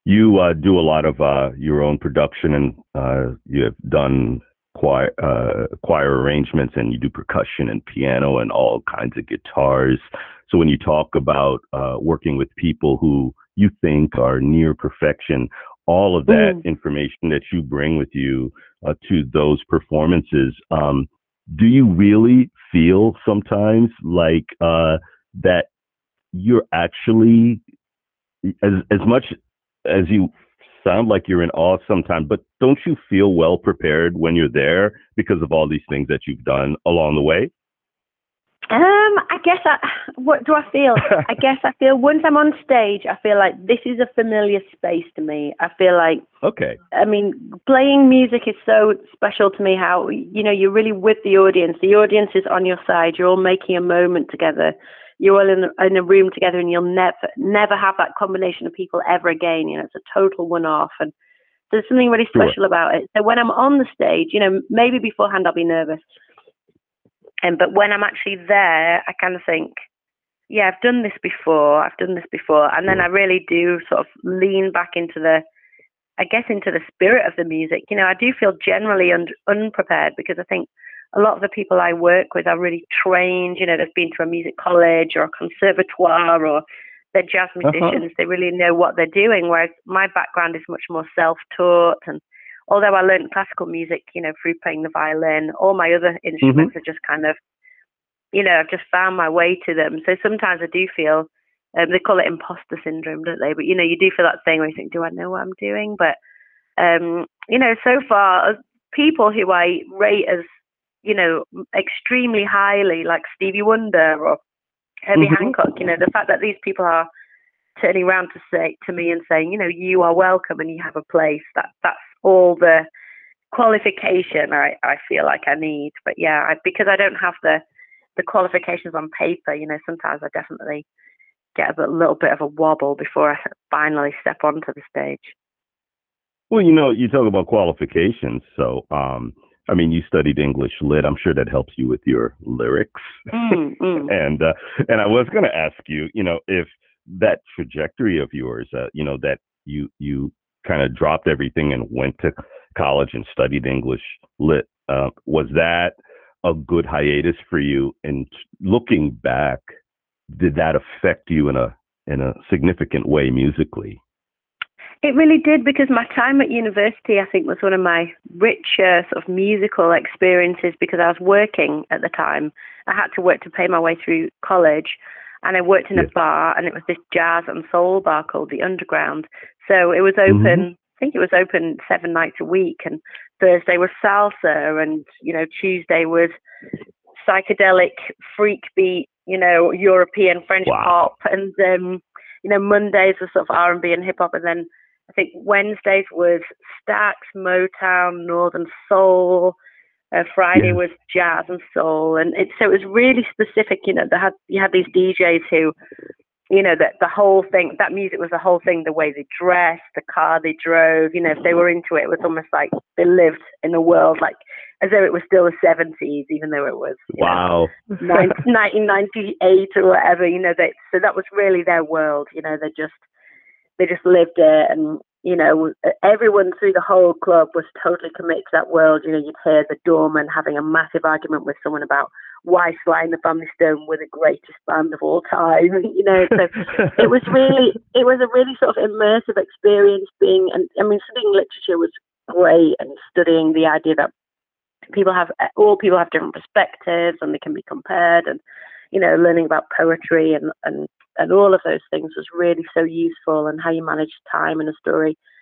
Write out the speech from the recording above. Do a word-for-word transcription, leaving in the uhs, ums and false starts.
You uh, do a lot of uh, your own production, and uh, you have done choir, uh, choir arrangements, and you do percussion and piano and all kinds of guitars. So when you talk about uh, working with people who you think are near perfection, all of that Mm. information that you bring with you uh, to those performances, um, do you really feel sometimes like uh, that you're actually as as much as you sound like you're in awe sometimes, but don't you feel well prepared when you're there because of all these things that you've done along the way? Um, I guess I, what do I feel? I guess I feel once I'm on stage, I feel like this is a familiar space to me. I feel like, Okay. I mean, playing music is so special to me. How, you know, you're really with the audience. The audience is on your side. You're all making a moment together. You're all in, in a room together, and you'll never, never have that combination of people ever again. You know, it's a total one-off, and there's something really Sure. special about it. So when I'm on the stage, you know, maybe beforehand I'll be nervous, and but when I'm actually there, I kind of think, yeah, I've done this before. I've done this before, and then I Sure. really do sort of lean back into the, I guess, into the spirit of the music. You know, I do feel generally un- unprepared because I think a lot of the people I work with are really trained. You know, they've been to a music college or a conservatoire, or they're jazz Uh huh. musicians. They really know what they're doing. Whereas my background is much more self-taught. And although I learned classical music, you know, through playing the violin, all my other Hmm. instruments are just kind of, you know, I've just found my way to them. So sometimes I do feel, um, they call it imposter syndrome, don't they? But you know, you do feel that thing where you think, do I know what I'm doing? But um, you know, so far, people who I rate as, you know, extremely highly, like Stevie Wonder or Herbie Hmm. Hancock, you know, the fact that these people are turning around to say to me and saying, you know, you are welcome and you have a place. That that's all the qualification I, I feel like I need. But yeah, I, because I don't have the the qualifications on paper, you know, sometimes I definitely get a bit, little bit of a wobble before I finally step onto the stage. Well, you know, you talk about qualifications. So, um, I mean, you studied English lit. I'm sure that helps you with your lyrics. Mm, mm. and uh, and I was going to ask you, you know, if that trajectory of yours, uh, you know, that you you kind of dropped everything and went to college and studied English lit, uh, was that a good hiatus for you? And looking back, did that affect you in a in a significant way musically? It really did because my time at university, I think, was one of my richer sort of musical experiences because I was working at the time. I had to work to pay my way through college, and I worked in a Yeah. bar, and it was this jazz and soul bar called the Underground. So it was Hmm. open. I think it was open seven nights a week, and Thursday was salsa, and you know Tuesday was psychedelic freak beat, you know, European French Wow. pop, and um, you know, Mondays were sort of R and B and hip hop, and then I think Wednesdays was Stax, Motown, Northern Soul. Uh, Friday Yes. was jazz and soul, and it so it was really specific. You know, they had you had these D Js who, you know, that the whole thing, that music was the whole thing, the way they dressed, the car they drove, you know, if they were into it, it was almost like they lived in a world like as though it was still the seventies, even though it was, you know, Wow. nineteen ninety-eight or whatever, you know, they, so that was really their world, you know, they just, they just lived it. And you know, everyone through the whole club was totally committed to that world. You know, you'd hear the doorman having a massive argument with someone about why Sly and the Family Stone were the greatest band of all time. You know, so it was really, it was a really sort of immersive experience being, and I mean, studying literature was great, and studying the idea that people have, all people have different perspectives and they can be compared, and you know, learning about poetry and and and all of those things was really so useful, and how you manage time in a story.